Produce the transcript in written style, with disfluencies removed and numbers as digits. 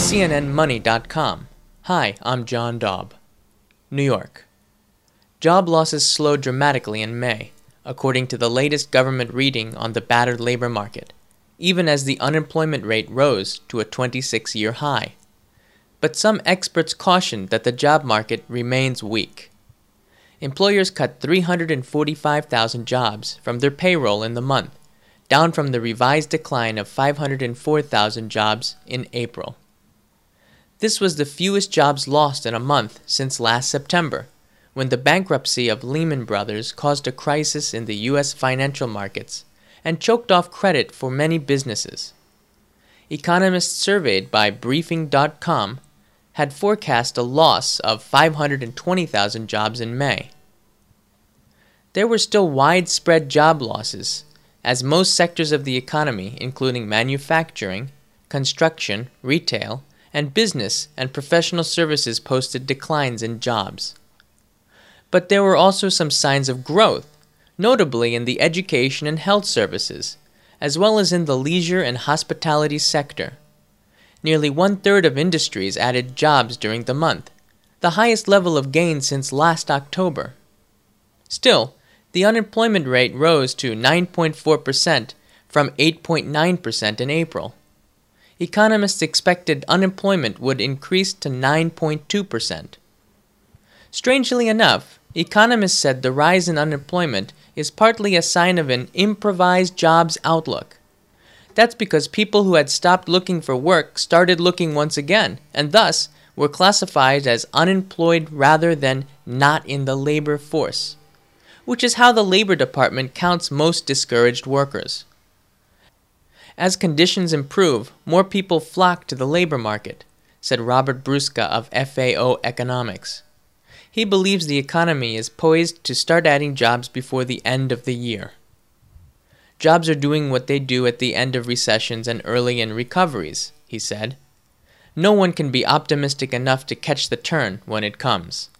CNNMoney.com. Hi, I'm John Daub. New York. Job losses slowed dramatically in May, according to the latest government reading on the battered labor market, even as the unemployment rate rose to a 26-year high. But some experts cautioned that the job market remains weak. Employers cut 345,000 jobs from their payroll in the month, down from the revised decline of 504,000 jobs in April. This was the fewest jobs lost in a month since last September, when the bankruptcy of Lehman Brothers caused a crisis in the U.S. financial markets and choked off credit for many businesses. Economists surveyed by Briefing.com had forecast a loss of 520,000 jobs in May. There were still widespread job losses, as most sectors of the economy, including manufacturing, construction, retail, and business and professional services, posted declines in jobs. But there were also some signs of growth, notably in the education and health services, as well as in the leisure and hospitality sector. Nearly one-third of industries added jobs during the month, the highest level of gain since last October. Still, the unemployment rate rose to 9.4% from 8.9% in April. Economists expected unemployment would increase to 9.2%. Strangely enough, economists said the rise in unemployment is partly a sign of an improvised jobs outlook. That's because people who had stopped looking for work started looking once again, and thus were classified as unemployed rather than not in the labor force, which is how the Labor Department counts most discouraged workers. As conditions improve, more people flock to the labor market, said Robert Brusca of FAO Economics. He believes the economy is poised to start adding jobs before the end of the year. Jobs are doing what they do at the end of recessions and early in recoveries, he said. No one can be optimistic enough to catch the turn when it comes.